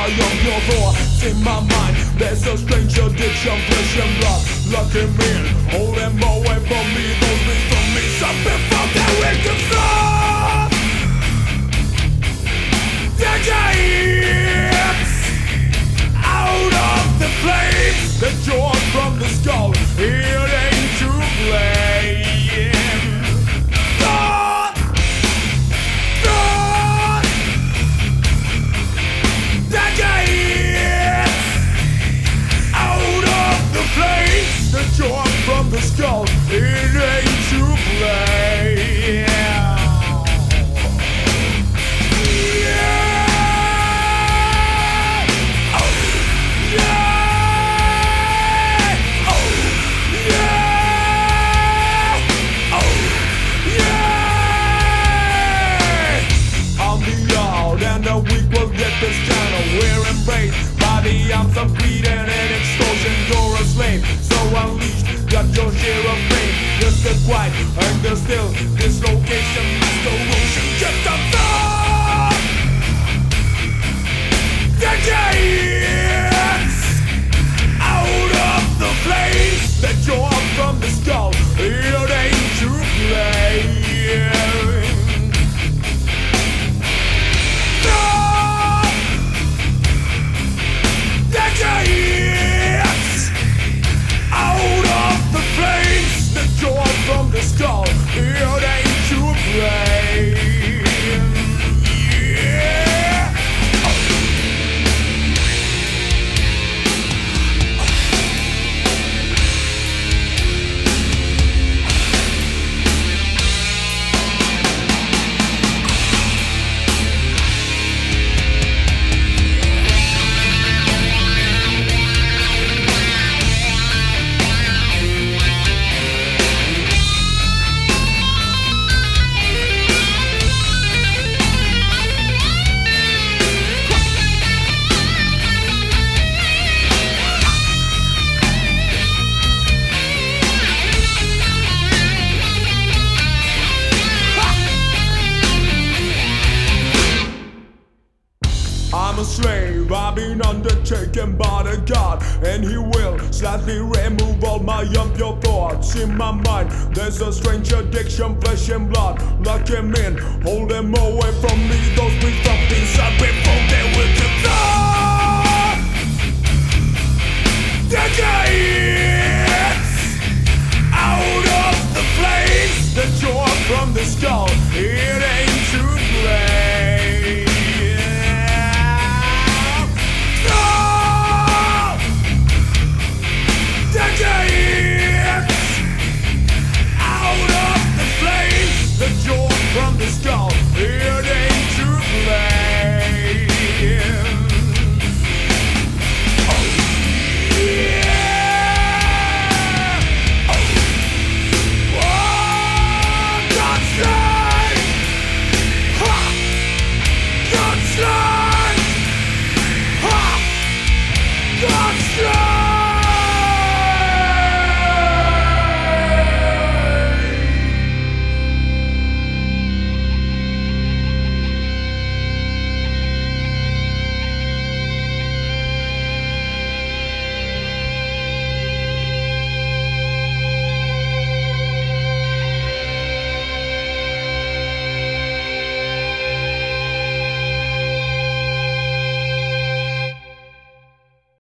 my your thoughts in my mind. There's a strange addiction, flesh and blood. Lock him in, hold him away from me. Those things from me, something from the wicked floor. Decades out of the flames that drawn from the skull. It ain't to blame. Drawn from the skull, it ain't to blame. Yeah. Oh, yeah. Oh, yeah. Oh, yeah. I'm the old and the weak will get this channel. We're embraced by the arms of greed and an extortion. You're a slave, so unleashed, got your share of pain. Just the quiet and the still dislocation, restoration, just a thought. Decades out of the flames that drawn from the skull. It ain't to blame. From the skull, it ain't to blame. Yeah. I'm a slave, I've been undertaken by the God, and He will slightly remove all my impure thoughts in my mind. There's a strange addiction, flesh and blood. Lock him in, hold him away from me. Those weak things I've been from, they will